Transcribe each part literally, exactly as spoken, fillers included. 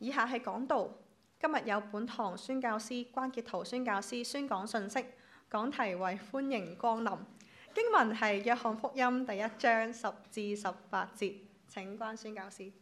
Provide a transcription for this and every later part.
以下係講道，今日有本堂宣教師關傑圖宣教師宣講信息，講題為歡迎光臨。經文係約翰福音第一章十至十八節。請關宣教師。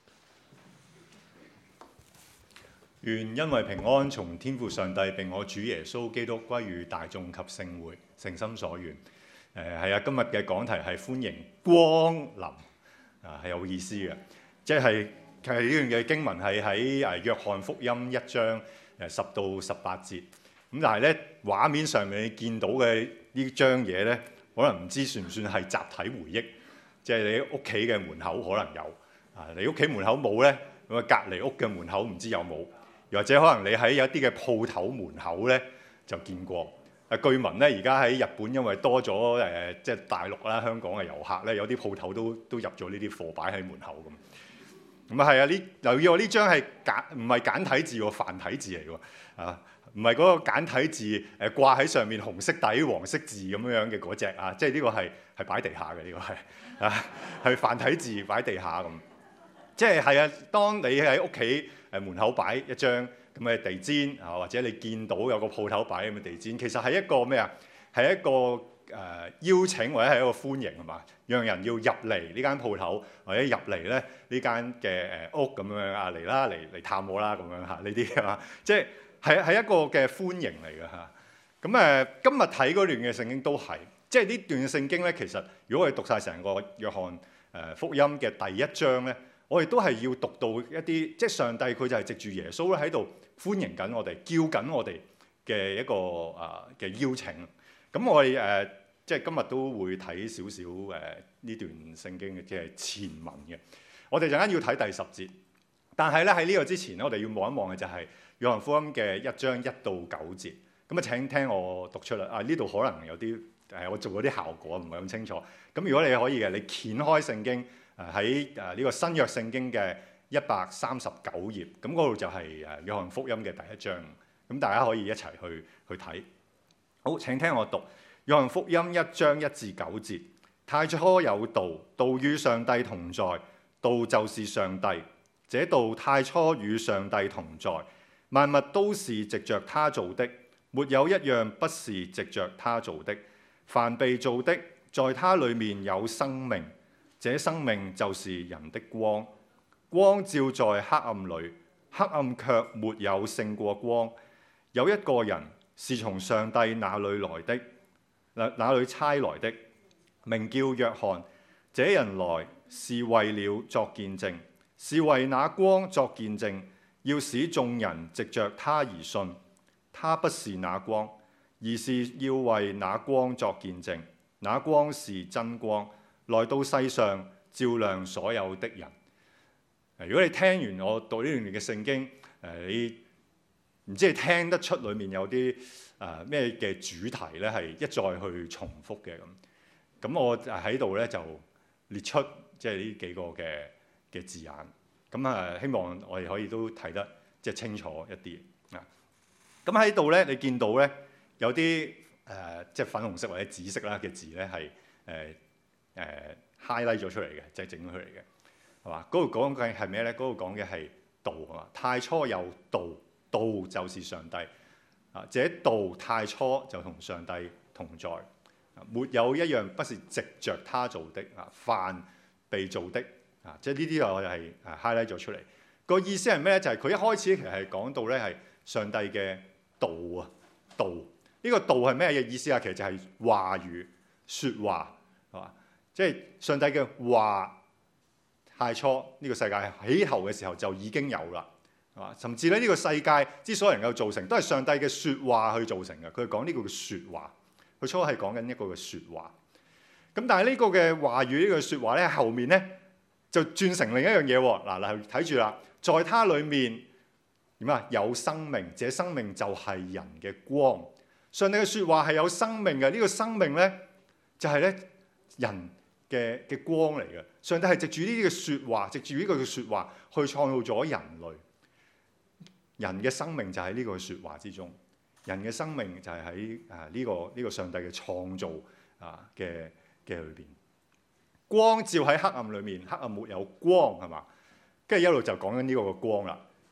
願恩惠平安從天父上帝並我主耶穌基督歸於大眾及聖會，誠心所願。誒係啊，今日嘅講題係歡迎光臨，啊係有意思嘅，即係其實呢段嘅經文係喺誒約翰福音一章誒十到十八節。咁但係咧畫面上面你見到嘅呢張嘢咧，可能唔知算唔算係集體回憶，即係你屋企嘅門口可能有，啊你屋企門口冇咧，咁啊隔離屋嘅門口唔知有冇，又或者可能你喺有一啲嘅鋪頭門口咧就見過。啊據聞咧而家喺日本因為多咗誒、呃、即係大陸啦、香港嘅遊客咧，有啲鋪頭都都入咗呢啲貨擺喺門口咁。咁啊係啊，呢留意我呢張係簡唔係簡體字喎，繁體字嚟喎，啊唔係嗰個簡體字誒、呃、掛喺上面紅色底黃色字咁樣樣嘅嗰隻啊，即係呢個係係擺地下嘅，呢個係啊係繁體字擺地下咁。即係係啊，當你喺屋企誒門口擺一張咁嘅地氈啊，或者你見到有個鋪頭擺咁嘅地氈，其實係一個咩啊？係一個誒、呃、邀請或者係一個歡迎係嘛？讓人要入嚟呢間鋪頭，或者入嚟咧呢間嘅誒屋咁樣啊，嚟啦嚟嚟探我啦咁樣嚇，呢啲係嘛？即係係係一個嘅歡迎嚟嘅嚇。咁誒、呃、今日睇嗰段嘅聖經都係，即係呢段聖經咧，其實如果我哋讀晒成個約翰誒福音嘅第一章咧，我哋都係要讀到一啲，即係上帝佢就係藉住耶穌咧喺度歡迎緊我哋，叫緊我哋嘅一個啊嘅、呃、邀請。咁我哋誒、呃、即係今日都會睇少少誒呢段聖經嘅即係前文嘅。我哋陣間要睇第十節，但係咧喺呢個之前咧，我哋要望一望嘅就係約翰福音嘅一章一到九節。咁啊請聽我讀出嚟。啊呢度可能有啲誒我做咗啲效果唔係咁清楚。咁如果你可以嘅，你掀開聖經。喺誒呢個新約聖經嘅一百三十九頁，咁嗰度就係誒約翰福音嘅第一章，咁大家可以一齊去去睇。好，請聽我讀約翰福音一章一至九節。太初有道，道與上帝同在，道就是上帝。這道太初與上帝同在，萬物都是藉着他造的，沒有一樣不是藉着他造的。凡被造的，在他裡面有生命。這生命就是人的光，光照在黑暗裏，黑暗卻沒有勝過光。有一個人是從上帝那裏來的，那那裏差來的，名叫約翰。這人來是為了作見證，是為那光作見證，要使眾人藉着他而信。他不是那光，而是要為那光作見證。那光是真光，來到世上照亮所有的人。如果你聽完我讀呢段嘅聖經，誒你唔知你聽得出裡面有啲誒咩嘅主題咧，係一再去重複嘅咁。咁我喺度咧就列出即係呢幾個嘅嘅字眼。咁啊，希望我哋可以都睇得即係清楚一啲啊。咁喺度咧，你見到咧有啲誒、呃、即係粉紅色或者紫色啦嘅字咧係誒。呃誒、呃、highlight 咗出嚟嘅，即係整咗出嚟嘅，係嘛？嗰度講嘅係咩咧？嗰度講嘅係道係嘛？太初有道，道就是上帝啊！這道太初就同上帝同在，沒有一樣不是藉着他做的啊！凡被造的啊，即係呢啲我就係 highlight 咗出嚟。個意思係咩咧？就係、是、佢一開始其實係講到咧係上帝嘅道啊，道呢、這個道係咩嘅意思啊？其實就係話語、説話係嘛？即係上帝嘅話，太初呢個世界起頭嘅時候就已經有啦，係嘛？甚至咧呢個世界之所以能夠造成，都係上帝嘅説話去造成嘅。佢講呢個嘅説話，佢初係講緊一個嘅説話。咁但係呢個嘅話語呢個説話咧，後面咧就轉成另一樣嘢喎。嗱嗱，睇住啦，在他裡面點啊？有生命，這生命就係人嘅光。上帝嘅説話係有生命嘅，呢、這個生命咧就係咧人嘅嘅光嚟嘅。上帝係藉住呢啲嘅説話，藉住呢個嘅説話去創造咗人類。人嘅生命就喺呢個説話之中，人嘅生命就係喺啊呢個呢、這個上帝嘅創造啊嘅嘅裏邊。光照喺黑暗裏面，黑暗沒有光係嘛？跟住一路就講緊呢個嘅光啦。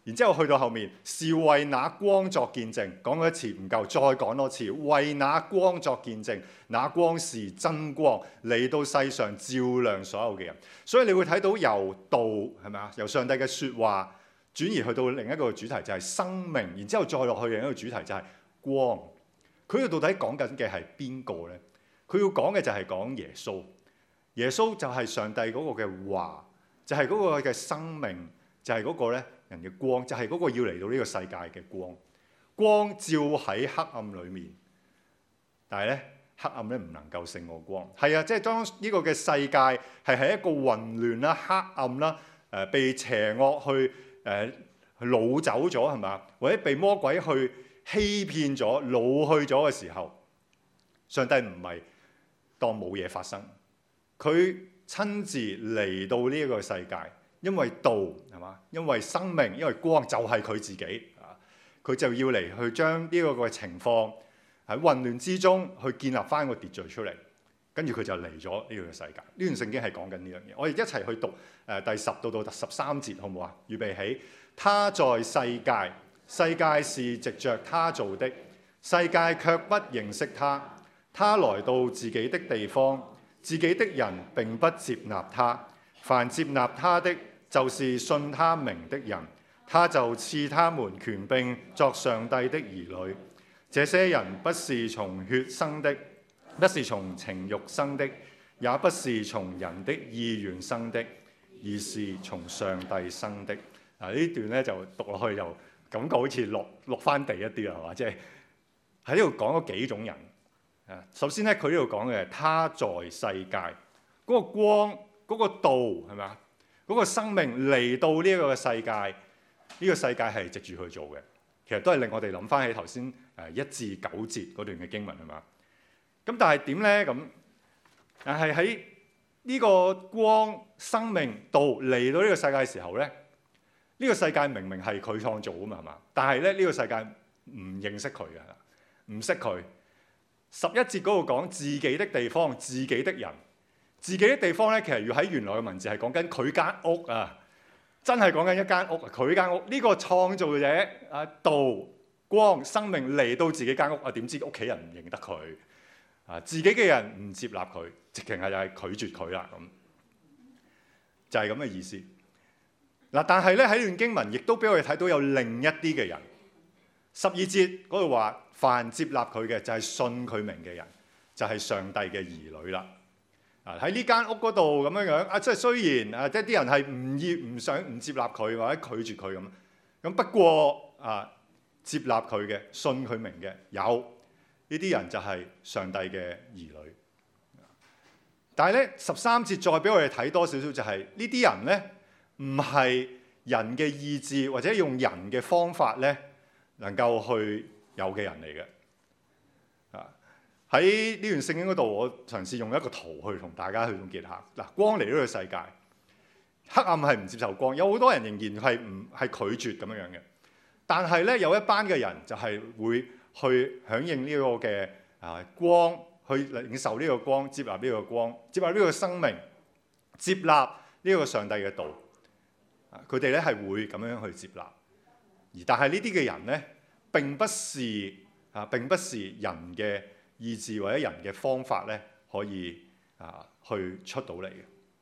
然之後去到後面，是為那光作見證，講過一次唔夠，再講多次，為那光作見證，那光是真光，嚟到世上照亮所有嘅人。所以你會睇到由道係咪啊？由上帝嘅説話轉移去到另一個主題就係生命，然之後再落去另一個主題就係光。佢要到底講緊嘅係邊個呢？佢要講嘅就係講耶穌。耶穌就係上帝嗰個嘅話，就係、是、嗰個嘅生命，就係、是、嗰個咧人嘅光，就係、是、嗰個要嚟到呢個世界嘅光。光照喺黑暗裏面，但係咧黑暗咧唔能夠勝過光。係啊，即係當呢個嘅世界係喺一個混亂啦、黑暗啦、誒、呃、被邪惡去誒擄走咗係嘛，或者被魔鬼去欺騙咗、擄去咗嘅時候，上帝唔係當冇嘢發生。佢親自嚟到呢一個世界，因為道係嘛，因為生命，因為光就係佢自己啊，佢就要嚟去將呢個嘅情況喺混亂之中去建立翻個秩序出嚟，跟住佢就嚟咗呢個世界。呢段聖經係講緊呢樣嘢，我哋一齊去讀誒第十到到十三節，好唔好啊？預備起，他在世界，世界是藉着他做的，世界卻不認識他，他來到自己的地方，自己的人並不接納他，凡接納他的，就是信他名的人，他就賜他們權柄作上帝的兒女。這些人不是從血生的，不是從情慾生的，也不是從人的意願生的，而是從上帝生的。嗱，呢段咧就讀落去又感覺好似落落翻地一啲啦，係嘛？即係喺呢度講咗幾種人。首先咧，佢呢度講嘅係他在世界嗰、那個光、嗰、那個道係咪啊？嗰、那個生命嚟到呢一個世界，呢、這個世界係藉住佢做嘅。其實都係令我哋諗翻起頭先誒一至九節嗰段嘅經文係嘛？咁但係點咧？咁但係喺呢個光、生命、道嚟到呢個世界嘅時候咧，呢、這個世界明明係佢創造啊嘛，係嘛？但係咧呢、這個世界唔認識佢嘅，唔識佢。十一節嗰度講自己的地方、自己的人、自己的地方咧，其實要喺原來嘅文字係講緊佢間屋啊，真係講緊一間屋，佢間屋呢、這個創造者啊，道、光、生命嚟到自己間屋啊，點知屋企人唔認得佢啊，自己嘅人唔接納佢，直情係就係拒絕佢啦，咁就係咁嘅意思。嗱，但係咧喺段經文亦都俾我哋睇到有另一啲嘅人。十二節嗰度話，凡接納佢嘅就係信佢名嘅人，就係、是、上帝嘅兒女啦。啊，喺呢間屋嗰度咁樣樣啊，即係雖然啊，即係啲人係唔要、唔想、唔接納佢或者拒絕佢咁，咁不過啊，接納佢嘅、信佢名嘅有呢啲人就係上帝嘅兒女。但係咧十三節再俾我哋睇多少少，就係呢啲人咧唔係人嘅意志或者用人嘅方法咧能夠去有嘅人嚟嘅。啊，喺呢段聖經嗰度，我嘗試用一個圖去同大家去總結下。嗱，光嚟呢個世界，黑暗係唔接受光，有好多人仍然係唔係拒絕咁樣樣嘅。但係咧，有一班嘅人就係會去響應呢個嘅啊光，去領受呢個光，接納呢個光，接納呢個生命，接納呢個上帝嘅道。啊，佢哋咧係會咁樣去接納。而但係呢啲嘅人咧，並不是啊，並不是人嘅意志或者人嘅方法咧，可以啊去出到嚟嘅。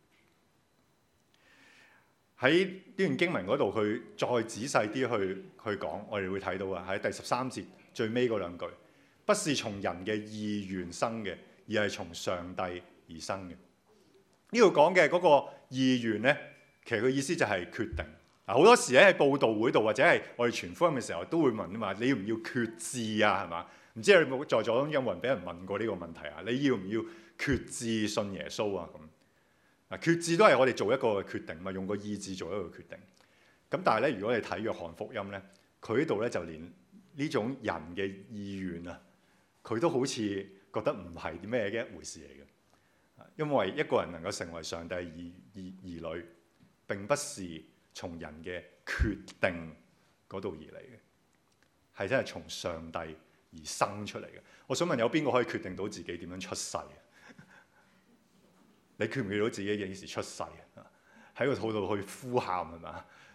喺呢段經文嗰度，佢再仔細啲去去講，我哋會睇到啊，喺第十三節最尾嗰兩句，不是從人嘅意願生嘅，而係從上帝而生嘅。呢度講嘅嗰個意願咧，其實個意思就係決定。嗱，好多時咧喺佈道會度或者係我哋傳福音嘅時候，都會問啊嘛，你要唔要決志啊？係嘛？唔知你有冇在座中有冇人俾人問過呢個問題啊？你要唔要決志信耶穌啊？咁啊，決志都係我哋做一個決定，咪用個意志做一個決定。咁但係咧，如果你睇約翰福音咧，佢呢度咧就連呢種人嘅意願啊，佢都好似覺得唔係啲咩嘅一回事嚟嘅。因為一個人能夠成為上帝兒兒兒女，並不是從人嘅決定嗰度而嚟嘅，係真係從上帝而生出嚟嘅。我想問有邊個可以決定到自己點樣出世？你決唔決到自己幾時出世啊？喺個肚度去呼喊係嘛？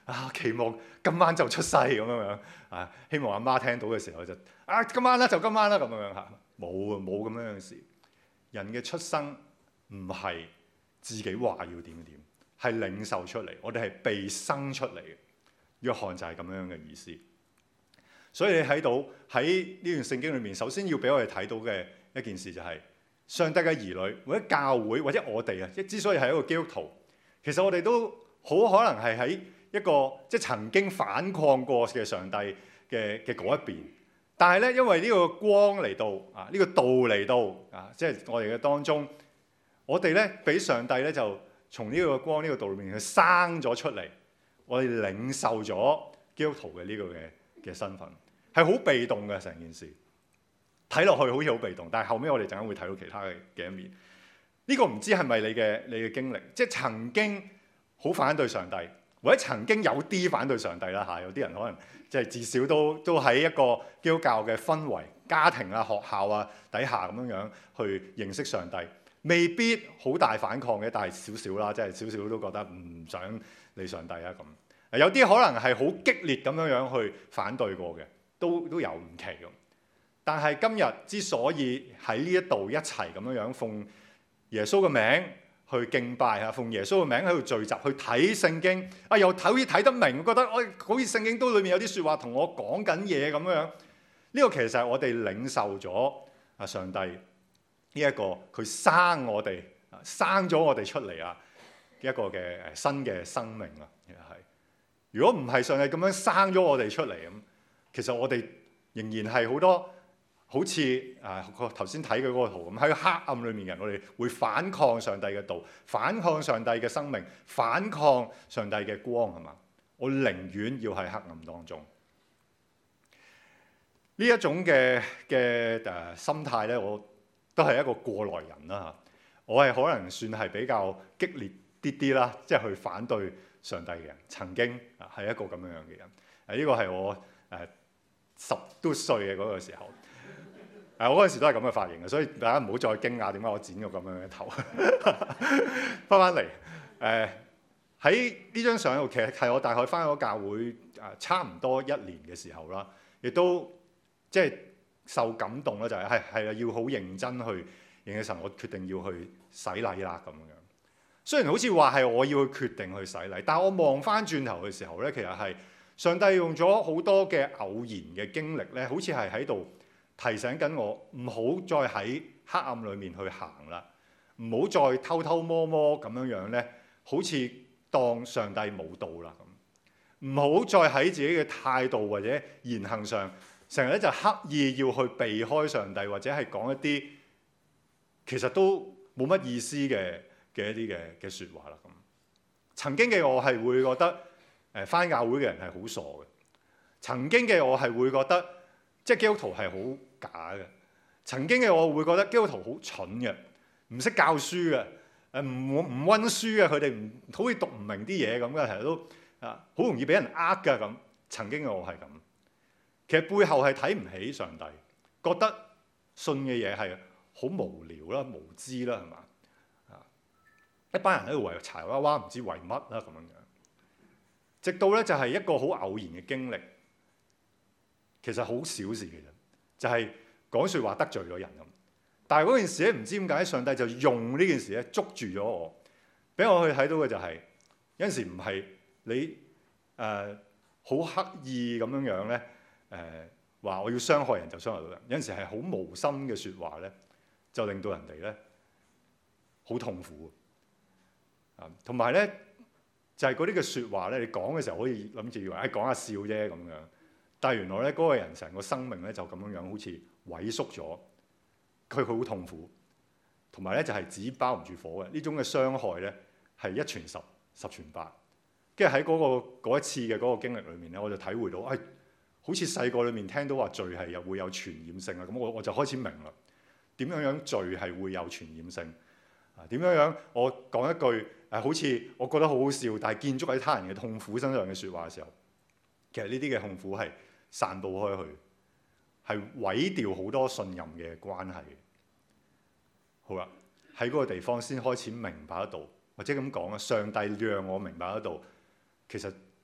啊，期望今晚就出世咁樣樣啊，希望阿媽聽到嘅時候就啊今晚啦就今晚啦咁樣樣嚇，冇啊冇咁樣嘅事。人嘅出生唔係自己話要點點，係領受出嚟，我哋係被生出嚟嘅。約翰就係咁樣嘅意思。所以你睇到喺呢段聖經裏面，首先要俾我哋睇到嘅一件事就係、是、上帝嘅兒女或者教會或者我哋啊，之所以係一個基督徒，其實我哋都好可能係喺一個即係曾經反抗過嘅上帝嘅嘅嗰一邊。但係咧，因為呢個光嚟到啊，呢、這個道嚟到啊，即係我哋嘅當中，我哋咧俾上帝咧就從呢個光呢、這個道裏面去生咗出嚟，我哋領受咗基督徒嘅呢個嘅嘅身份，係好被動嘅成件事，睇落去好似好被動，但係後尾我哋陣間會睇到其他嘅嘅一面。呢、這個唔知係咪你嘅你嘅經歷，即係曾經好反對上帝，或者曾經有啲反對上帝啦嚇，有啲人可能即係至少都都喺一個基督教嘅氛圍、家庭啊、學校啊底下咁樣樣去認識上帝，未必好大反抗嘅，但係少少啦，即係少少都覺得唔想理上帝啊咁。有啲可能係好激烈咁樣樣去反對過嘅，都都有唔奇咁。但係今日之所以喺呢一度一齊咁樣樣奉耶穌嘅名去敬拜啊，奉耶穌嘅名喺度聚集去睇聖經啊，又好似睇得明，覺得我好似聖經都裏面有啲説話同我講緊嘢咁樣。呢、這個其實係我哋領受咗啊上帝呢一個佢生我哋啊，生咗我哋出嚟啊一個嘅新嘅生命啊，其實係。如果唔係上帝咁樣生咗我哋出嚟咁，其實我哋仍然係好多好似啊頭先睇嘅嗰個圖咁，喺黑暗裏面嘅人，我哋會反抗上帝嘅道，反抗上帝嘅生命，反抗上帝嘅光，係嘛？我寧願要喺黑暗當中。呢一種嘅嘅誒心態咧，我都係一個過來人啦嚇。我係可能算係比較激烈啲啲啦，即係去反對上帝嘅人，曾經啊係一個咁樣樣嘅人。誒、啊、呢、這個係我誒、啊、十都歲嘅嗰個時候。誒、啊、我嗰陣時都係咁嘅髮型嘅，所以大家唔好再驚訝點解我剪個咁樣嘅頭。翻翻嚟誒喺呢張相度，其實係我大概翻咗教會誒、啊、差唔多一年嘅時候啦，亦都即係受感動啦，就係係係啊要好認真去認識神，我決定要去洗禮啦咁樣。雖然好似話係我要去決定去洗禮，但係我望翻轉頭嘅時候咧，其實係上帝用咗好多嘅偶然嘅經歷咧，好似係喺度提醒緊我，唔好再喺黑暗裏面去行啦，唔好再偷偷摸摸咁樣樣咧，好似當上帝冇到啦咁，唔好再喺自己嘅態度或者言行上，成日咧就刻意要去避開上帝，或者係講一啲其實都冇乜意思嘅嘅一啲嘅嘅説話啦咁。曾經嘅我係會覺得誒返教會嘅人係好傻嘅，曾經嘅我係會覺得即係基督徒係好假嘅，曾經嘅我會覺得基督徒好蠢嘅，唔識教書嘅，誒唔唔溫書嘅，佢哋唔好似讀唔明啲嘢咁嘅，成日都啊好容易俾人呃㗎咁。曾經嘅我係咁，其實背後係睇唔起上帝，覺得信嘅嘢係好無聊啦、無知啦，係嘛？一班人喺度為柴娃娃，唔知為乜啦咁樣樣。直到咧就係一個好偶然嘅經歷，其實好小事嘅啫，就係講説話得罪咗人咁。但係嗰件事咧，唔知點解上帝就用呢件事咧捉住咗我，俾我去睇到嘅就係、是、有陣時唔係你誒好、呃、刻意咁樣樣咧誒話我要傷害人就傷害到人，有陣時係好無心嘅説話咧，就令到人哋咧好痛苦。同埋咧，就係嗰啲嘅説話咧，你講嘅時候可以諗住以為誒講下笑啫咁樣，但係原來咧嗰個人成個生命咧就咁樣樣，好似萎縮咗，佢好痛苦。同埋咧就係紙包唔住火嘅呢種嘅傷害咧，係一傳十，十傳百。跟住喺嗰個嗰一次嘅嗰個經歷裏面咧，我就體會到誒、哎，好似細個裏面聽到話罪係又會有傳染性啊，咁我我就開始明啦，點樣樣罪係會有傳染性啊？點樣樣我講一句。誒好似我覺得好好笑，但係建築喺他人嘅痛苦身上嘅説話嘅時候，其實呢啲嘅痛苦係散佈開去，係毀掉好多信任嘅關係。好啦，喺嗰個地方先開始明白得到，或者咁講啊，上帝讓我明白得到，其實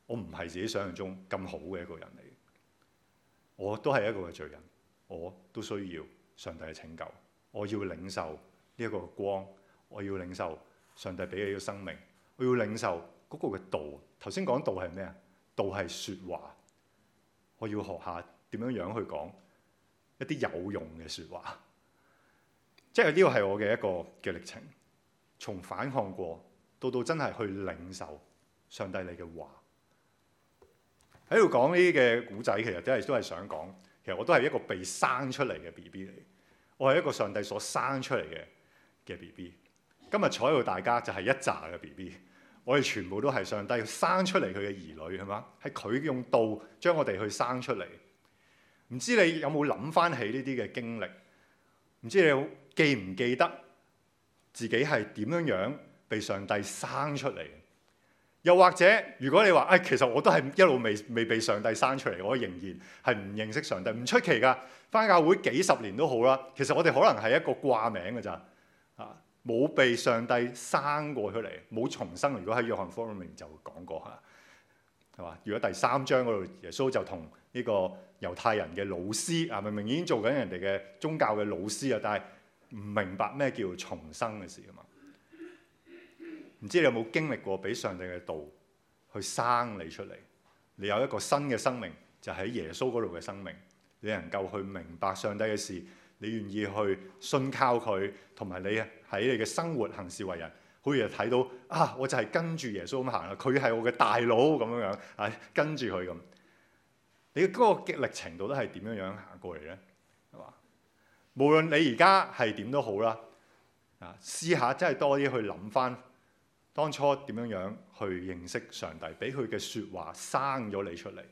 我唔係自己想象中咁好嘅一個人嚟，我都係一個嘅罪人，我都需要上帝嘅拯救，我要領受呢一個光，我要領受上帝俾嘅呢個生命，我要領受嗰個嘅道。頭先講道係咩啊？道係説話，我要學下點樣樣去講一啲有用嘅説話。即係呢個係我嘅一個嘅歷程，從反抗過到到真係去領受上帝你嘅話。喺度講呢啲嘅古仔，其實真係都係想講，其實我都係一個被生出嚟嘅 B B 嚟，我係一個上帝所生出嚟嘅嘅 B B。今日坐喺度大家就係一紮嘅 B B， 我哋全部都係上帝生出嚟佢嘅兒女，係嘛？係佢用道將我哋去生出嚟。唔知你有冇諗翻起呢啲嘅經歷？唔知你記唔記得自己係點樣樣被上帝生出嚟？又或者，如果你話，哎，其實我都係一路未未被上帝生出嚟，我仍然係唔認識上帝，唔出奇㗎。返教會幾十年都好啦，其實我哋可能係一個掛名㗎咋，啊，冇被上帝生過出嚟，冇重生。如果喺約翰福音裏面就講過嚇，係嘛？如果第三章嗰度，耶穌就同呢個猶太人嘅老師啊，明明已經做緊人哋嘅宗教嘅老師啊，但係唔明白咩叫重生嘅事啊嘛。唔知你有冇經歷過俾上帝嘅道去生你出嚟？你有一個新嘅生命，就喺耶穌嗰度嘅生命。你能夠去明白上帝嘅事，你願意去信靠佢，同埋你喺你嘅生活行事為人，好似睇到啊，我就係跟住耶穌咁行啦，佢係我嘅大佬咁樣樣啊，跟住佢咁。你嗰個歷程度都係點樣樣行過嚟咧？係嘛？無論你而家係點都好啦，啊，試下真係多啲去諗翻。當初點樣樣去認識上帝，俾佢嘅説話生咗你出嚟。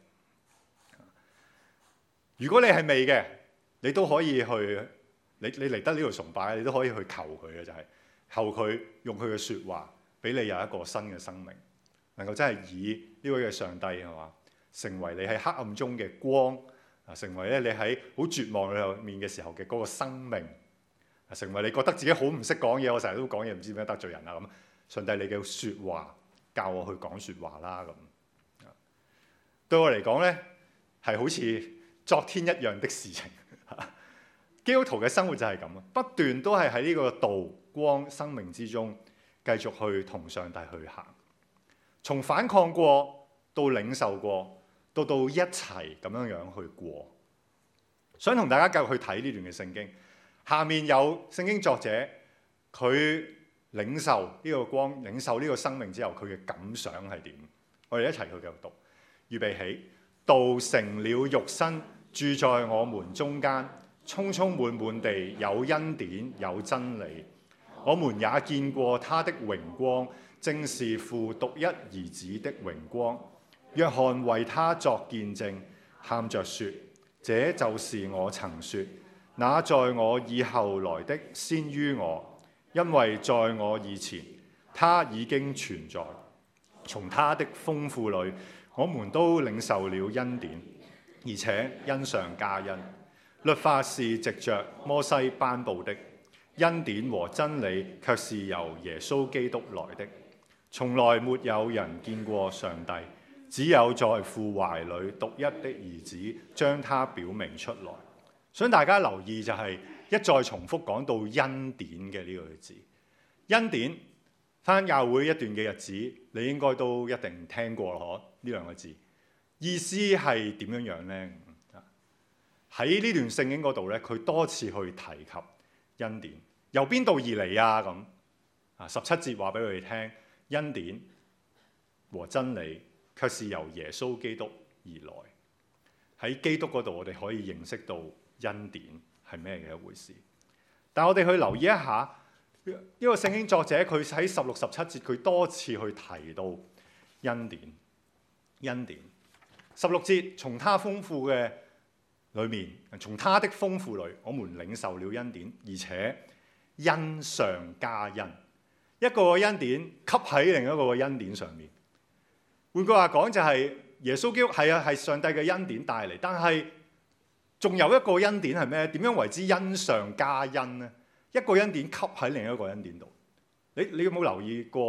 如果你係未嘅，你都可以去，你你嚟得呢度崇拜，你都可以去求佢嘅，就係、是、求佢用佢嘅説話，俾你有一個新嘅生命，能夠真係以呢位嘅上帝係嘛，成為你喺黑暗中嘅光，啊，成為咧你喺好絕望裏面嘅時候嘅嗰個生命，啊，成為你覺得自己好唔識講嘢，我成日都講嘢唔知點解得罪人啊咁。上帝你嘅説話教我去講説話啦咁，對我嚟講咧係好似昨天一樣的事情。基督徒嘅生活就係咁啊，不斷都係喺呢個道光生命之中繼續去同上帝去行，從反抗過到領受過，到到一齊咁樣樣去過。想同大家繼續去睇呢段嘅聖經，下面有聖經作者佢領受呢個光，領受呢個生命之後，佢嘅感想係點？我哋一齊去繼續讀。預備起，道成了肉身，住在我們中間，充充滿滿地有恩典有真理。我們也見過他的榮光，正是父獨一兒子的榮光。約翰為他作見證，喊着說：這就是我曾說，那在我以後來的先於我。因為在我以前，他已經存在。從他的豐富裏，我們都領受了恩典，而且恩上加恩。律法是藉着摩西頒布的，恩典和真理卻是由耶穌基督來的。從來沒有人見過上帝，只有在父懷裏獨一的兒子將他表明出來。想大家留意就係、是。一再重複講到恩典嘅呢個字，恩典返教會一段嘅日子，你應該都一定聽過咯，呢兩個字意思係點樣樣呢？喺呢段聖經嗰度咧，佢多次去提及恩典，由邊度而嚟啊？咁啊，十七節話俾佢哋聽，恩典和真理卻是由耶穌基督而來。喺基督嗰度，我哋可以認識到恩典係咩嘅一回事？但係我哋去留意一下呢個聖經作者，佢喺十六十七節，佢多次去提到恩典。恩典十六節，從他豐富嘅裏面，從他的豐富裏，我們領受了恩典，而且恩上加恩。一個恩典吸喺另一個恩典上面。換句話講，就係耶穌基督係啊，係上帝嘅恩典帶嚟，但係仲有一個恩典係咩？點樣為之恩上加恩呢？一個恩典吸喺另一個恩典度。你你有冇留意過一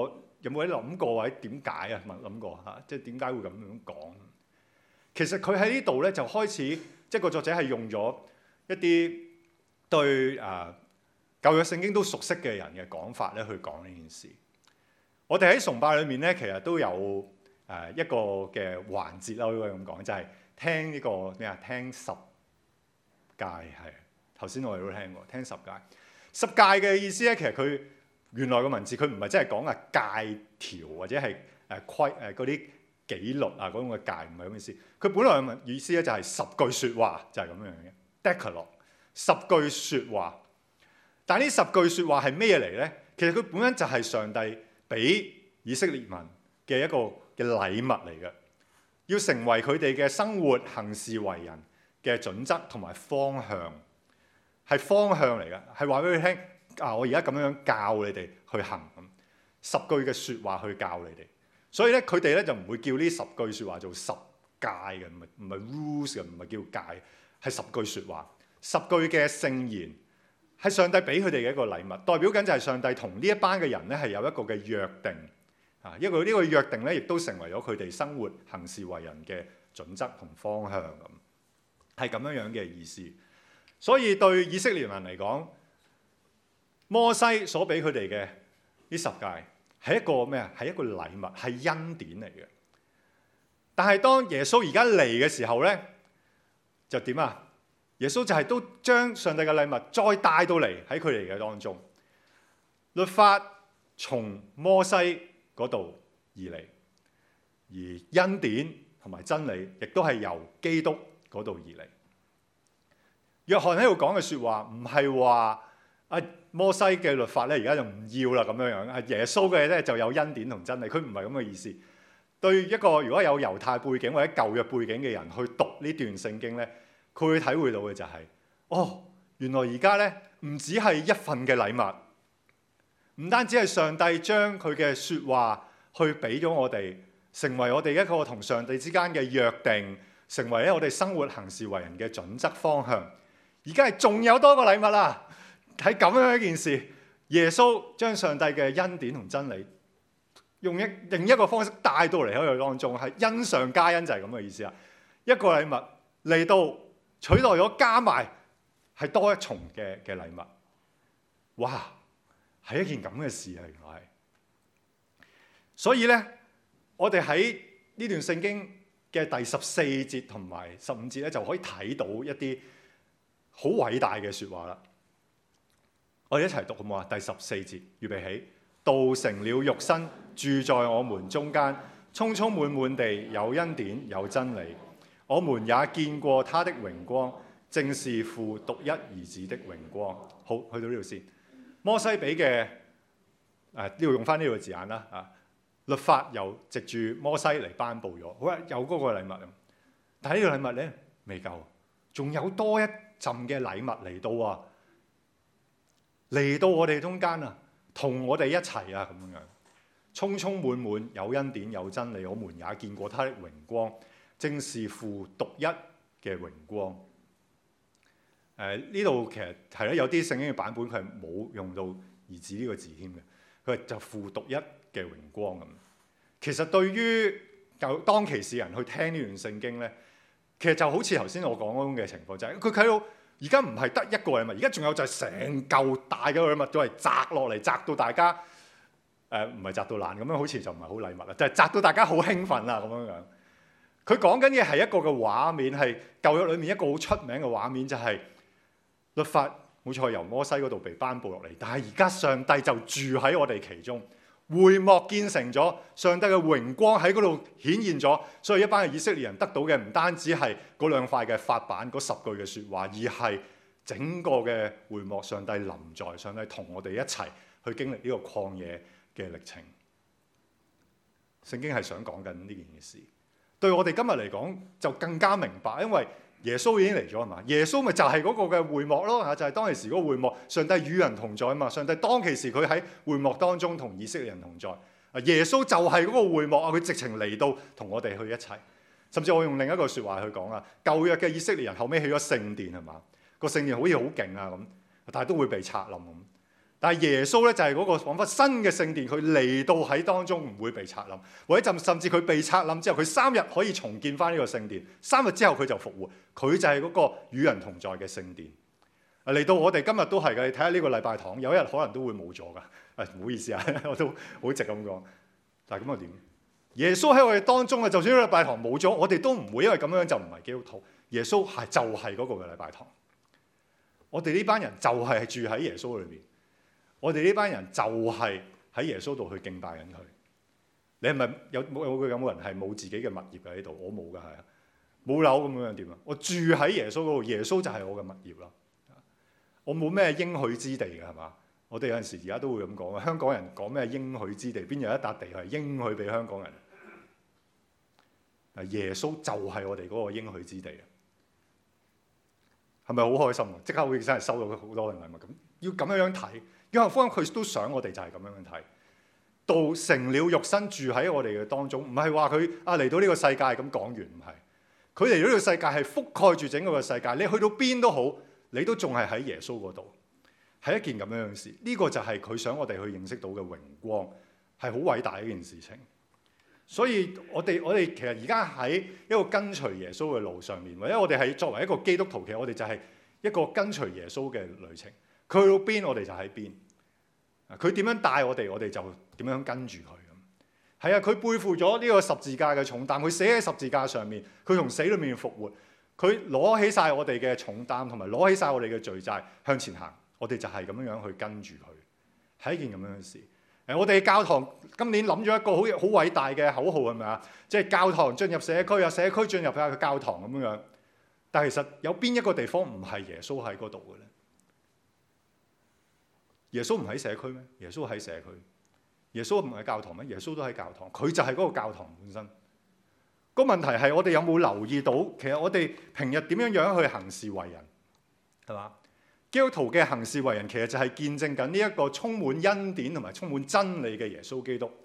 有冇啲諗過或者點解啊？問諗過嚇，即係點解會咁樣講？其實佢喺呢度咧就開始，即係個作者係用咗一啲對啊舊約聖經都熟悉嘅人嘅講法咧去講呢件事。我哋喺崇拜裏面咧，其實都有誒一個嘅環節啦，可以咁講，就係、是、聽呢、這個咩啊？聽十誡係頭先我哋都聽過，聽十誡。十誡嘅意思咧，其實佢原來個文字佢唔係真係講啊誡條或者係誒規誒嗰啲紀律啊嗰種嘅誡，唔係咁意思。佢本來嘅意思咧就係十句説話，就係、是、咁樣嘅 Decalogue 十句説話。但係呢十句説話係咩嚟咧？其實佢本身就係上帝俾以色列民嘅一個嘅禮物嚟嘅，要成為佢哋嘅生活行事為人嘅準則同埋方向，係方向嚟嘅，係話俾佢聽啊！我而家咁樣教你哋去行咁，十句嘅説話去教你哋。所以咧，佢哋咧就唔會叫呢十句説話做十誡嘅，唔係唔係 rules 嘅，唔係叫誡，係十句説話，十句嘅聖言。係上帝俾佢哋嘅一個禮物，代表緊就係上帝同呢一班嘅人咧係有一個嘅約定啊，一個呢個約定咧亦都成為咗佢哋生活行事為人嘅準則同方向咁，係咁樣樣嘅意思。所以對以色列人嚟講，摩西所俾佢哋嘅呢十誡係一個咩啊？係一個禮物，係恩典嚟嘅。但係當耶穌而家嚟嘅時候咧，就點啊？耶穌就係都將上帝嘅禮物再帶到嚟喺佢哋嘅當中。律法從摩西嗰度而嚟，而恩典同埋真理亦都係由基督嗰度而嚟。約翰喺度講嘅説話唔係話啊摩西嘅律法咧而家就唔要啦咁樣樣，啊耶穌嘅咧就有恩典同真理，佢唔係咁嘅意思。對一個如果有猶太背景或者舊約背景嘅人去讀呢段聖經咧，佢會體會到嘅就係、是，哦，原來而家咧唔只係一份嘅禮物，唔單止係上帝將佢嘅説話去俾咗我哋，成為我哋一個同上帝之間嘅約定，成為咧我哋生活行事為人嘅準則方向。而家係仲有多個禮物啦，係咁樣一件事。耶穌將上帝嘅恩典同真理，用一另一個方式帶到嚟喺佢當中，係恩上加恩，就係咁嘅意思啊！一個禮物嚟到。取代咗加埋係多一重嘅嘅禮物，哇！係一件咁嘅事啊，原來係。所以咧，我哋喺呢段聖經嘅第十四節同埋十五節咧，就可以睇到一啲好偉大嘅説話啦。我哋一齊讀好唔好啊？第十四節，預備起，道成了肉身，住在我們中間，充充滿滿地有恩典有真理。我們也見過他的榮光，正是父獨一兒子的榮光。好，去到呢度先。摩西俾嘅誒呢度用翻呢個字眼啦啊，律法由藉住摩西嚟頒布咗，好啊，有嗰個禮物。但係呢個禮物咧未夠，仲有多一陣嘅禮物嚟到啊，嚟到我哋中間啊，同我哋一齊啊咁樣，充充滿滿有恩典有真理。我們也見過他的榮光。正是父獨一嘅榮光。誒呢度其實係咧有啲聖經嘅版本佢係冇用到兒子呢個字添嘅，佢係就父獨一嘅榮光咁。其實對於就當其時人去聽呢段聖經咧，其實就好似頭先我講嗰種嘅情況，就係佢睇到而家唔係得一個禮物，而家仲有就係成嚿大嘅禮物，都係擲落嚟，擲到大家誒唔係擲到爛咁樣，好似就唔係好禮物啦，就係擲到大家好興奮啊咁樣樣。佢講緊嘅係一個嘅畫面，係舊約裏面一個好出名嘅畫面，就係、是、律法冇錯由摩西嗰度被頒布落嚟，但係而家上帝就住喺我哋其中，會幕建成咗，上帝嘅榮光喺嗰度顯現咗，所以一班嘅以色列人得到嘅唔單止係嗰兩塊嘅法版嗰十句嘅説話，而係整個嘅會幕，上帝臨在，上帝同我哋一齊去經歷呢個曠野嘅歷程。聖經係想講緊呢件事。對我哋今日嚟講就更加明白，因為耶穌已經嚟咗啊嘛，耶穌咪就係嗰個嘅會幕咯嚇，就係、是、當其時嗰個會幕，上帝與人同在啊嘛，上帝當其時佢喺會幕當中同以色列人同在，啊耶穌就係嗰個會幕啊，佢直情嚟到同我哋去一齊，甚至我用另一個説話去講啊，舊約嘅以色列人後尾起咗聖殿係嘛，個聖殿好似好勁啊咁，但係都會被拆冧咁， 但係耶穌咧就係嗰個彷彿新嘅聖殿，佢嚟到喺當中唔會被拆冧，或者甚至佢被拆冧之後，佢三日可以重建翻呢個聖殿，三日之後佢就復活，佢就係嗰個與人同在嘅聖殿。嚟到我哋今日都係嘅，你睇下呢個禮拜堂，有一日可能都會冇咗㗎。誒唔好意思啊，我都好直咁講。但係咁又點？耶穌喺我哋當中啊，就算呢個禮拜堂冇咗，我哋都唔會因為咁樣就唔係基督徒。耶穌係就係嗰個嘅禮拜堂。我哋呢班人就係住喺耶穌裏邊。我哋呢班人就係喺耶穌度去敬拜緊佢。你係咪有冇有有冇人係冇自己嘅物業嘅喺度？我冇㗎，係啊，冇樓咁樣點啊？我住喺耶穌嗰度，耶穌就係我嘅物業啦。我冇咩應許之地嘅係嘛？我哋有陣時而家都會咁講啊。香港人講咩應許之地？邊有一笪地係應許俾香港人？啊，耶穌就係我哋嗰個應許之地啊！係咪好開心啊？即刻好似真係收到好多嘅禮物咁。要咁樣樣睇。約翰福音佢都想我哋就係咁樣樣睇，道成了肉身住喺我哋嘅當中，唔係話佢啊嚟到呢個世界咁講完，唔係，佢嚟到呢個世界係覆蓋住整個嘅世界，你去到邊都好，你都仲係喺耶穌嗰度，係一件咁樣嘅事。呢、這個就係佢想我哋去認識到嘅榮光，係好偉大嘅一件事情。所以我哋我哋其實而家喺一個跟隨耶穌嘅路上面，或者我哋係作為一個基督徒，其實我哋就係一個跟隨耶穌嘅旅程。佢去到邊，我哋就喺邊。佢點樣帶我哋，我哋就點樣跟住佢咁。係啊，佢背負咗呢個十字架嘅重擔，佢死喺十字架上面，佢從死裏面復活，佢攞起晒我哋嘅重擔，同埋攞起晒我哋嘅罪債向前行。我哋就係咁樣樣去跟住佢，係一件咁樣嘅事。誒，我哋教堂今年諗咗一個好好偉大嘅口號係咪啊？即係教堂進入社區啊，社區進入下個教堂咁樣樣。但係其實有邊一個地方唔係耶穌喺嗰度嘅咧？耶穌唔喺社區咩？耶穌喺社區。耶穌唔係教堂咩？耶穌都喺教堂。佢就係嗰個教堂本身。個問題係我哋有冇留意到？其實我哋平日點樣樣去行事為人，係嘛？基督徒嘅行事為人其實就係見證緊呢一個充滿恩典同埋充滿真理嘅耶穌基督。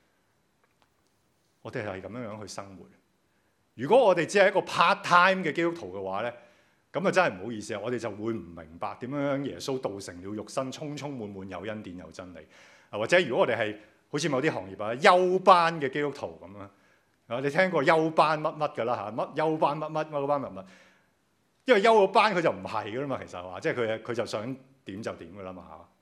我哋係咁樣樣去生活。如果我哋只係一個 part time 嘅基督徒嘅話咧，咁啊真係唔好意思啊！我哋就會唔明白點樣耶穌道成了肉身，充充滿滿有恩典有真理。啊，或者如果我哋係好似某啲行業啊休班嘅基督徒咁啊，啊你聽過休班乜乜㗎啦嚇？乜休班乜乜乜班乜乜？因為休咗班佢就唔係㗎啦嘛，其實話即係佢佢就想點就點㗎啦嘛嚇。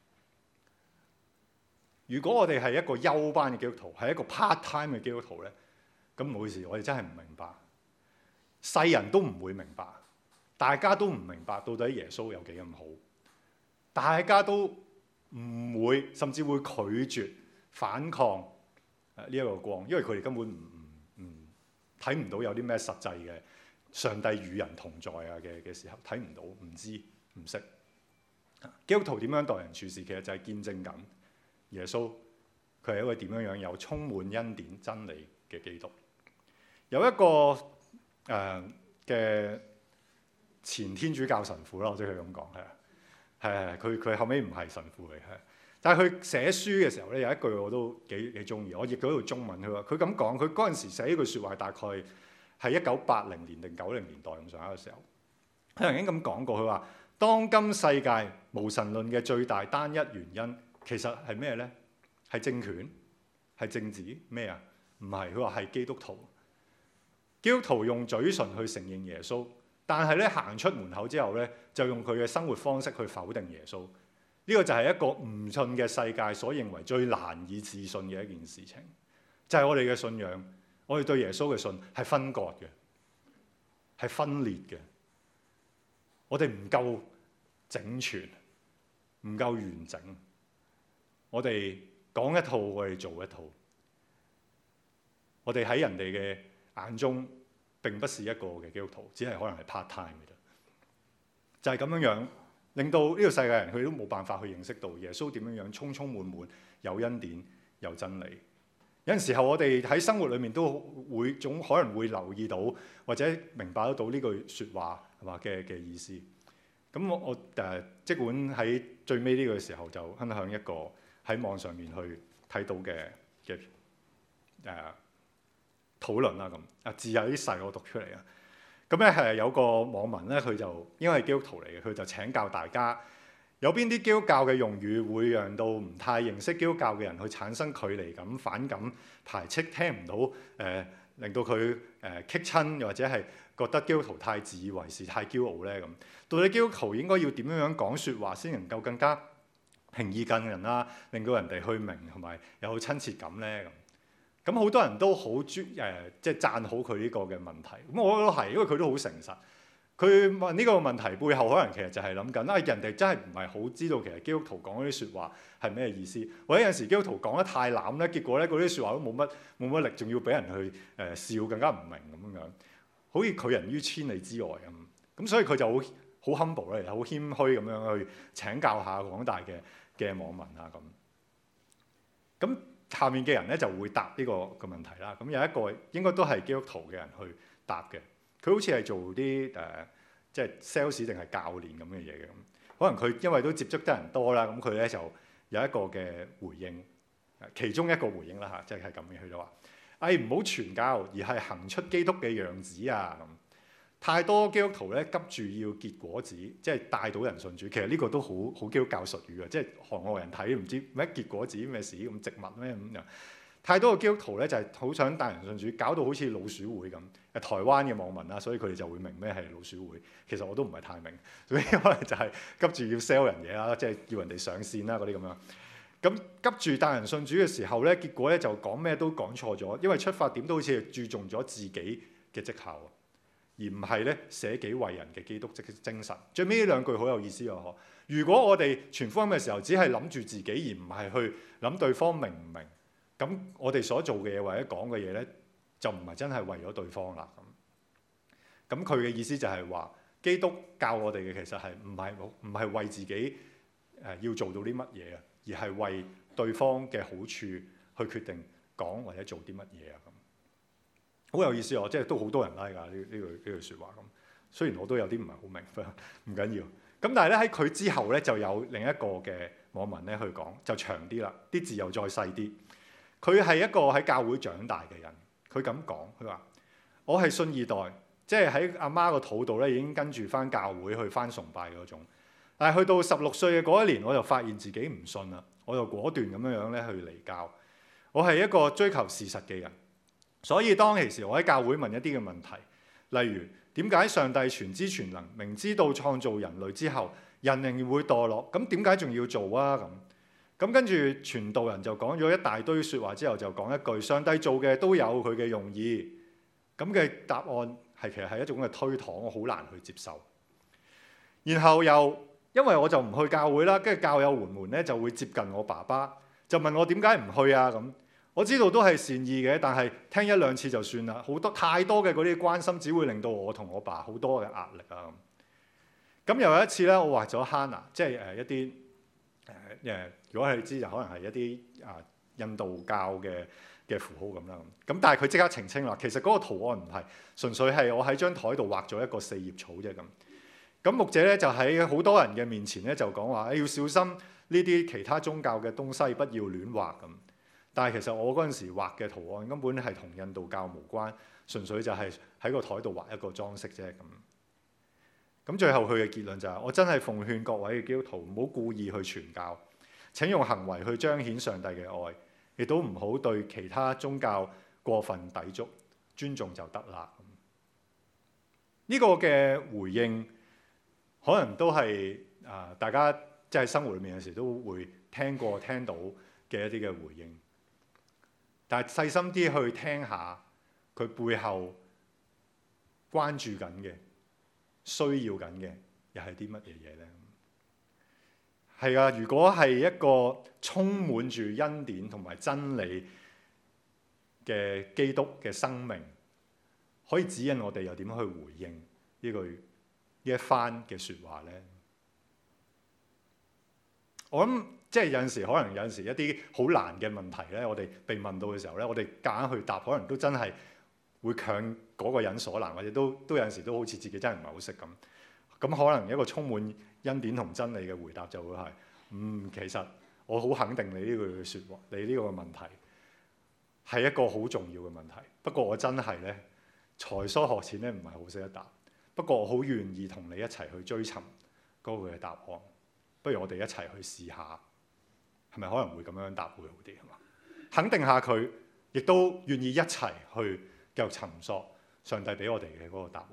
如果我哋係一個休班嘅基督徒，係一個 part time 嘅基督徒咧，咁唔好意思，我哋真係唔明白，世人都唔會明白。大家都唔明白到底耶穌有幾咁好，大家都唔會，甚至會拒絕反抗呢一個光，因為佢哋根本唔唔睇唔到有啲咩實際嘅上帝與人同在啊嘅嘅時候，睇唔到，唔知唔識。基督徒點樣待人處事，其實就係見證緊耶穌，佢係一個點樣樣有充滿恩典真理嘅基督。有一個誒嘅。呃前天主教神父啦，我即係佢咁講，係啊，係係佢佢後尾唔係神父嚟，係，但係佢寫書嘅時候咧，有一句我都幾幾中意，我譯到一句中文，佢話佢咁講，佢嗰陣時寫呢句説話大概係一九八零年定九零年代咁上下嘅時候，佢曾經咁講過，佢話當今世界無神論嘅最大單一原因其實係咩咧？係政權？係政治？咩啊？唔係，佢話係基督徒，基督徒用嘴唇去承認耶穌。但係咧行出門口之後咧，就用佢嘅生活方式去否定耶穌。呢個就係一個唔信嘅世界所認為最難以置信嘅一件事情，就係我哋嘅信仰，我哋對耶穌嘅信係分割嘅，係分裂嘅。我哋唔夠整全，唔夠完整。我哋講一套，我哋做一套。我哋喺人哋嘅眼中，並不是一個嘅基督徒，只係可能係 part time 嘅啫。就係咁樣樣，令到呢個世界人佢都冇辦法去認識到耶穌點樣樣充充滿滿有恩典有真理。有陣時候我哋喺生活裏面都會總可能會留意到或者明白得到呢句説話係嘛嘅嘅意思。咁我我誒即管喺最尾呢個時候就分享一個喺網上面去睇到嘅嘅誒討論啦咁。啊字有啲細，我讀出嚟啊。咁咧係有個網民咧，佢就因為係基督徒嚟嘅，佢就請教大家有邊啲基督教嘅用語會讓到唔太認識基督教嘅人去產生距離感、反感、排斥，聽唔到誒、呃，令到佢誒棘親，又或者係覺得基督徒太自以為是、太驕傲咧咁。到底基督徒應該要點樣樣講説話先能夠更加平易近人啦，令到人哋去明同埋有親切感咧咁？咁好多人都好專誒，即係讚好佢呢個嘅問題。咁我覺得係，因為佢都好誠實。佢問呢個問題背後，可能其實就係諗緊啊，人哋真係唔係好知道其實基督徒講嗰啲説話係咩意思，或者有陣時基督徒講得太濫咧，結果咧嗰啲説話都冇乜冇乜力，仲要俾人去誒、呃、笑，更加唔明咁樣，好似拒人於千里之外咁。咁所以佢就好好 humble 咧，好謙虛咁樣去請教下廣大嘅嘅網民啊咁。咁下面嘅人咧就會答呢個個問題啦。咁有一個應該都係基督徒嘅人去答嘅。佢好似係做啲誒、呃，即係 sales 定係教練咁嘅嘢嘅咁。可能佢因為都接觸得人多啦，咁佢咧就有一個嘅回應，其中一個回應啦嚇，即係係咁嘅。佢就話：誒唔好傳教，而係行出基督嘅樣子啊！咁太多基督徒咧急住要結果子，即係帶到人信主。其實呢個都好好基督教術語啊，即係韓國人睇唔知咩結果子咩事咁植物咩咁樣。太多嘅基督徒咧就係好想帶人信主，搞到好似老鼠會咁。誒台灣嘅網民啦，所以佢哋就會明咩係老鼠會。其實我都唔係太明，所以可能就係急住要 sell 人嘢啦，即係叫人哋上線啦嗰啲咁樣。咁急住帶人信主嘅時候咧，結果咧就講咩都講錯咗，因為出發點都好似係注重咗自己嘅績效，而唔係咧捨己為人嘅基督即精神。最尾呢兩句好有意思啊！嗬，如果我哋傳福音嘅時候只係諗住自己，而唔係去諗對方明唔明，咁我哋所做嘅嘢或者講嘅嘢咧，就唔係真係為咗對方啦。咁，咁佢嘅意思就係話，基督教我哋嘅其實係唔係唔係為自己誒、呃、要做到啲乜嘢啊，而係為對方嘅好處去決定講或者做啲乜嘢啊。咁好有意思哦，即係都好多人拉㗎呢呢句呢句説話咁。雖然我都有啲唔係好明，唔緊要。咁但係咧喺佢之後咧就有另一個嘅網民咧去講，就長啲啦，啲字又再細啲。佢係一個喺教會長大嘅人，佢咁講，佢話：我係信二代，即係喺阿媽個肚度咧已經跟住翻教會去翻崇拜嗰種。但係去到十六歲嘅嗰一年，我就發現自己唔信啦，我就果斷咁樣樣咧去離教。我係一個追求事實嘅人，所以當其時我喺教會問一啲嘅問題，例如點解上帝全知全能，明知道創造人類之後，人仍然會墮落，咁點解仲要做啊？咁咁跟住傳道人就講咗一大堆説話之後，就講一句：上帝做嘅都有佢嘅用意。咁嘅答案係其實係一種嘅推搪，我好難去接受。然後又因為我就唔去教會啦，跟住教友們們咧就會接近我爸爸，就問我點解唔去啊？咁我知道都係善意嘅，但係聽一兩次就算啦。好多太多嘅嗰啲關心，只會令到我同我爸好多嘅壓力啊。咁又有一次咧，我畫咗 Hana，即係誒一啲誒誒，如果係知就可能係一啲啊印度教嘅嘅符號咁啦。咁但係佢即刻澄清啦，其實嗰個圖案唔係，純粹係我喺張台度畫咗一個四葉草啫咁。咁牧者咧就喺好多人嘅面前咧就講話，誒要小心呢啲其他宗教嘅東西，不要亂畫咁。但係其實我嗰陣時畫嘅圖案根本係同印度教無關，純粹就係喺個台度畫一個裝飾啫咁。咁最後佢嘅結論就係、是：我真係奉勸各位嘅基督徒唔好故意去傳教，請用行為去彰顯上帝嘅愛，亦都唔好對其他宗教過分抵觸，尊重就得啦。呢、這個嘅回應可能都係啊、呃，大家即係生活裏面有時都會聽過聽到嘅一啲嘅回應。但係細心啲去聽下佢背後關注緊嘅、需要緊嘅，又係啲乜嘢嘢咧？係啊，如果係一個充滿住恩典同埋真理嘅基督嘅生命，可以指引我哋又點去回應呢句呢一番嘅説話咧？我諗即係有陣時，可能有陣時一啲好難嘅問題咧，我哋被問到嘅時候咧，我哋夾硬去答，可能都真係會強嗰個人所難，或者都都有陣時都好似自己真係唔係好識咁。咁可能一個充滿恩典同真理嘅回答就會係：嗯，其實我好肯定你呢句説話，你呢個問題係一個好重要嘅問題。不過我真係咧才疏學淺咧，唔係好識得答。不過我好願意同你一齊去追尋嗰個嘅答案。 不如我哋一齊去試下，係咪可能會咁樣答會好啲？係嘛？肯定下佢，亦都願意一齊去繼續尋索上帝俾我哋嘅嗰個答案。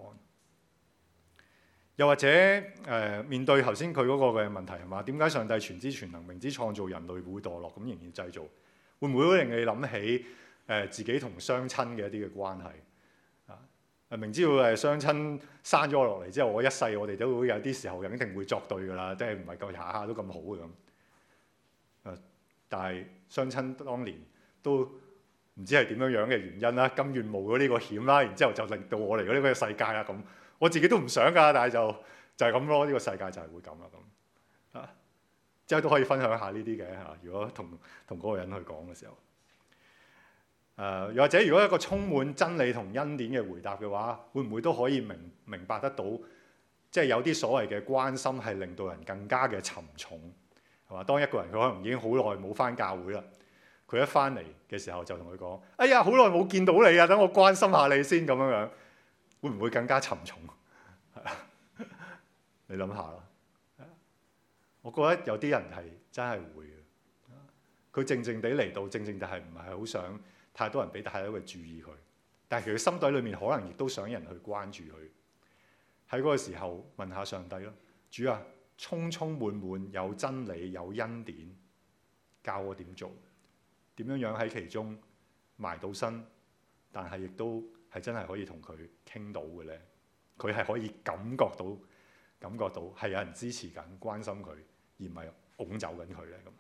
又或者誒、呃、面對頭先佢嗰個嘅問題係嘛？點解上帝全知全能，明知創造人類會墮落，咁仍然製造？會唔會令你諗起誒、呃、自己同雙親嘅一啲嘅關係啊？明知道誒雙親生咗我落嚟之後，我一世我哋都會有啲時候肯定會作對㗎啦，即係唔係夠下下都咁好嘅咁。誒，但係雙親當年都唔知係點樣樣嘅原因啦，甘願冒咗呢個險啦，然之後就令到我嚟咗呢個世界啦咁。我自己都唔想㗎，但係就就係咁咯。呢個世界就係會咁啦咁啊，即係都可以分享下呢啲嘅嚇。如果同同嗰個人去講嘅時候，誒、呃、又或者如果一個充滿真理同恩典嘅回答嘅話，會唔會都可以明明白得到，即係有啲所謂嘅關心係令到人更加嘅沉重係嘛？當一個人佢可能已經好耐冇返教會啦，佢一返嚟嘅時候就同佢講：哎呀，好耐冇見到你啊，等我關心下你先咁樣樣。會唔會更加沉重？你諗下啦。我覺得有啲人係真係會嘅。佢靜靜地嚟到，靜靜地係唔係好想太多人俾太多嘅注意佢，但係其實心底裏面可能亦都想人去關注佢。喺嗰個時候問下上帝咯，主啊，充充滿滿有真理有恩典，教我點做，點樣樣喺其中埋到身，但係亦都係真係可以同佢傾到嘅咧，佢係可以感覺到、感覺到係有人支持緊、關心佢，而唔係拱走緊佢咧咁。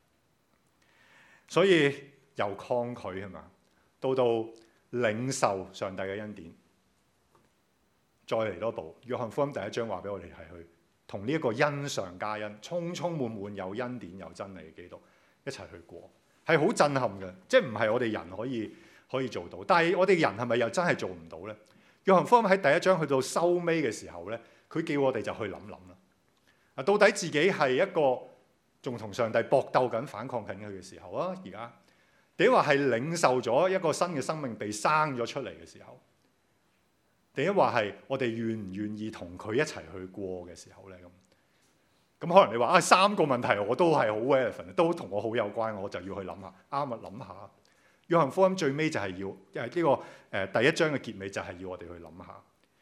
所以由抗拒係嘛，到到領受上帝嘅恩典，再嚟多步。約翰福音第一章話俾我哋係去同呢一個恩上加恩，充充滿滿有恩典有真理嘅基督一齊去過，係好震撼嘅，即係唔係我哋人可以。可以做到，但係我哋人係咪又真係做唔到呢？約翰福音喺第一章去到收尾嘅時候呢，佢叫我哋就去諗諗啦。啊，到底自己係一個仲同上帝搏鬥緊、反抗緊佢嘅時候啊？而家定話係領受咗一個新嘅生命被生咗出嚟嘅時候，定話係我哋願唔願意同佢一齊去過嘅時候呢？咁咁可能你話啊，三個問題我都係好 relevant，都同我好有關，我就要去諗下，啱啊，諗下。約翰福音最尾就係要，因為呢個誒、呃、第一章嘅結尾就係要我哋去諗下。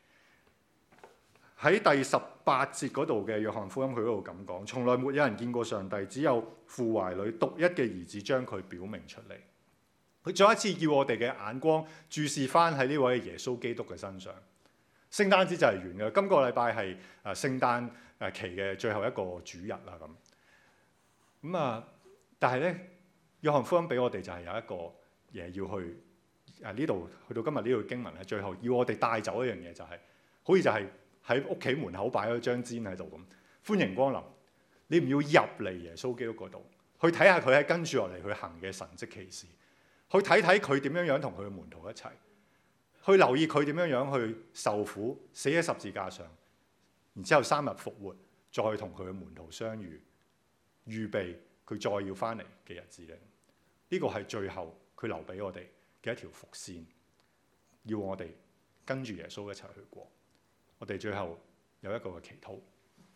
喺第十八節嗰度嘅約翰福音佢嗰度咁講：從來沒有人見過上帝，只有父懷裏獨一嘅兒子將佢表明出嚟。佢再一次要我哋嘅眼光注視翻喺呢位耶穌基督嘅身上。聖誕節就係完嘅，今個禮拜係誒聖誕誒期嘅最後一個主日啦咁。咁啊，但係咧，約翰福音俾我哋就係有一個嘢要去誒呢度，去到今日呢度經文係最後要我哋帶走一樣嘢，就係好似就係喺屋企門口擺咗張氈喺度咁，歡迎光臨。你唔要入嚟耶穌基督嗰度，去睇下佢喺跟住落嚟去行嘅神蹟奇事，去睇睇佢點樣樣同佢嘅門徒一齊，去留意佢點樣樣去受苦，死喺十字架上，然之後三日復活，再同佢嘅門徒相遇，預備佢再要翻嚟嘅日子咧。呢個係最後佢留俾我哋嘅一條伏線，要我哋跟住耶穌一齊去過。我哋最後有一個嘅祈禱，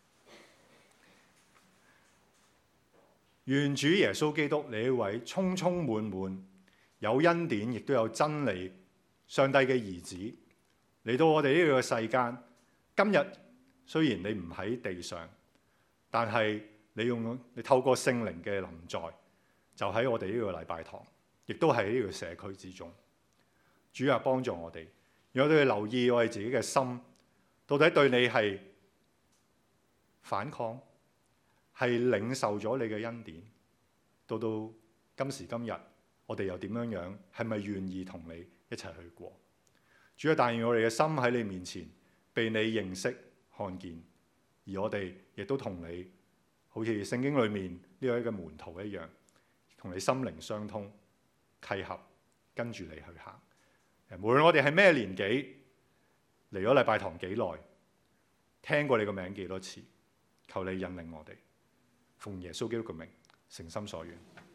願主耶穌基督，你呢位充充滿滿有恩典亦都有真理上帝嘅兒子嚟到我哋呢個世間。今日雖然你唔喺地上，但係你用你透過聖靈嘅臨在，就喺我哋呢個禮拜堂，亦都喺呢個社區之中。主啊，幫助我哋，讓我哋留意我哋自己嘅心，到底對你係反抗，係領受咗你嘅恩典，到到今時今日，我哋又點樣樣？係咪願意同你一齊去過？主啊，但願我哋嘅心喺你面前被你認識看見，而我哋亦都同你好似聖經裏面呢位嘅門徒一樣，同你心靈相通契合，跟住你去行。無論我哋係咩年紀，嚟咗禮拜堂幾耐，聽過你個名幾多次，求你引領我哋，奉耶穌基督嘅名，誠心所願。